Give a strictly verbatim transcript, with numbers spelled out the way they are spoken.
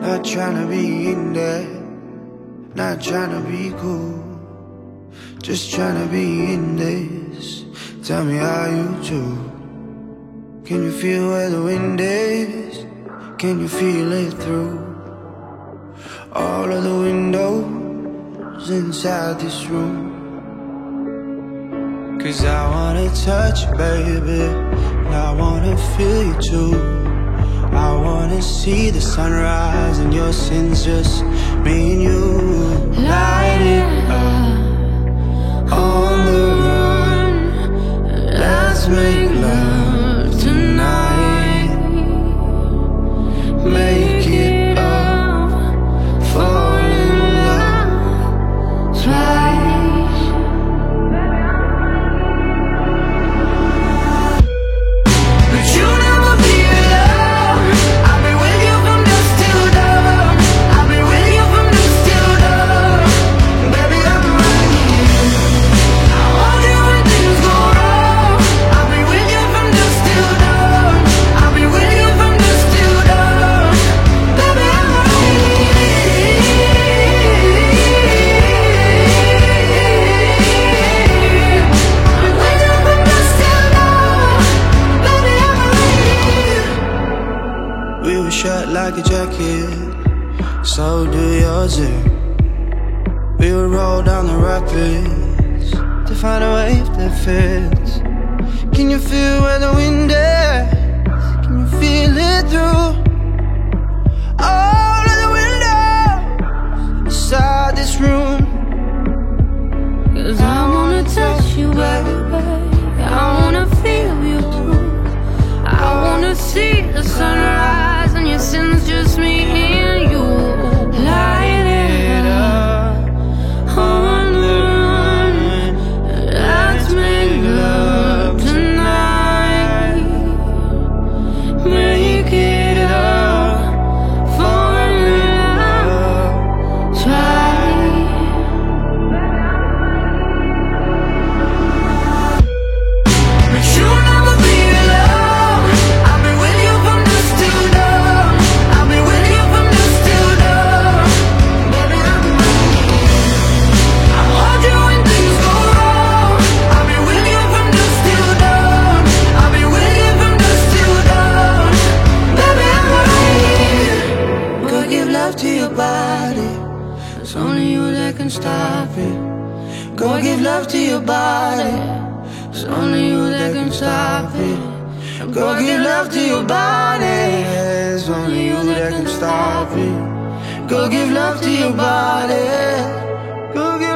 Not tryna be in there, not tryna be cool, just tryna be in this. Tell me how you do. Can you feel where the wind is? Can you feel it through all of the windows inside this room? Cause I wanna touch you, baby, and I wanna feel you too. I wanna see the sunrise and your sins, just me and you. Light it up on the run. Let's make love tonight. Make it up, fall in love twice. But you never be alone. I've been with you from dusk till dawn. I've been with you from dusk till dawn. Baby, I'm right here. I hold you when things go wrong. I've been with you from dusk till dawn. I've been with you from dusk till dawn. Baby, I'm right here. I've been with you from dusk till dawn. Baby, I'm right here. We were shut like a jacket, so do yours. Yeah. We would roll down the rapids to find a wave that fits. Can you feel where the wind is? Can you feel it through all of the windows inside this room? Cause I wanna touch you, baby. I wanna feel you too. I wanna see the sunrise and your sins, just me and you. Light it up on the run. Let's make love tonight. Make it up, fall in love twice. But you never be alone. I've been with you from dusk till dawn. I've been with you from dusk till dawn. Baby, I'm right here. I hold you when things go wrong. I've been with you from dusk till dawn. I've been with you from dusk till dawn. Baby, I'm right here. Go give love to your body, It's only you that can stop it. go give love to your body, It's only you that can stop it. go give love to your body. It's only you that can stop it. Go give love to your body, go give